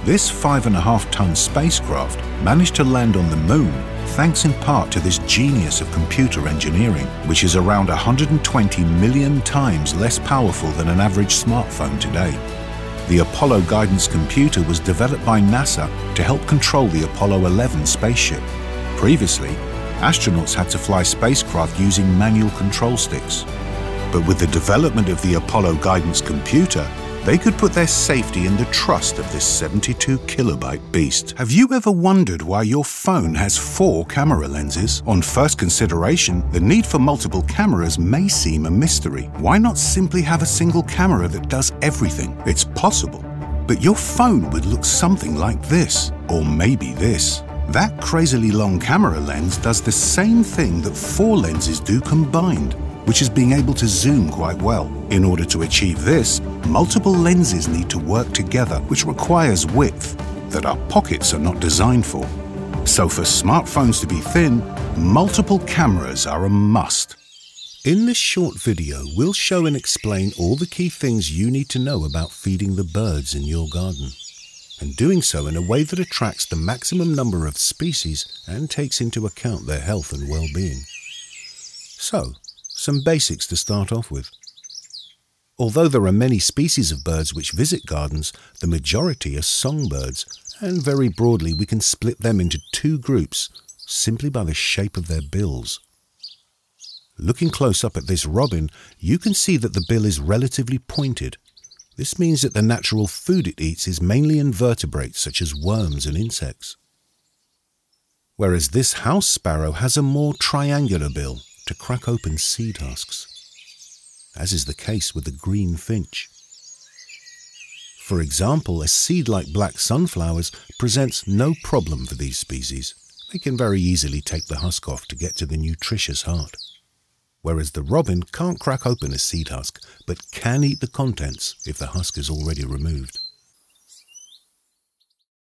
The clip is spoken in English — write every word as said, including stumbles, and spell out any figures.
This five and a half ton spacecraft managed to land on the moon thanks in part to this genius of computer engineering, which is around one hundred twenty million times less powerful than an average smartphone today. The Apollo Guidance Computer was developed by NASA to help control the Apollo eleven spaceship. Previously, astronauts had to fly spacecraft using manual control sticks. But with the development of the Apollo Guidance Computer, they could put their safety in the trust of this seventy-two kilobyte beast. Have you ever wondered why your phone has four camera lenses? On first consideration, the need for multiple cameras may seem a mystery. Why not simply have a single camera that does everything? It's possible, but your phone would look something like this, or maybe this. That crazily long camera lens does the same thing that four lenses do combined, which is being able to zoom quite well. In order to achieve this, multiple lenses need to work together, which requires width that our pockets are not designed for. So for smartphones to be thin, multiple cameras are a must. In this short video, we'll show and explain all the key things you need to know about feeding the birds in your garden, and doing so in a way that attracts the maximum number of species and takes into account their health and well-being. So, some basics to start off with. Although there are many species of birds which visit gardens, the majority are songbirds, and very broadly we can split them into two groups simply by the shape of their bills. Looking close up at this robin, you can see that the bill is relatively pointed. This means that the natural food it eats is mainly invertebrates such as worms and insects. Whereas this house sparrow has a more triangular bill to crack open seed husks, as is the case with the green finch. For example, a seed like black sunflowers presents no problem for these species. They can very easily take the husk off to get to the nutritious heart. Whereas the robin can't crack open a seed husk, but can eat the contents if the husk is already removed.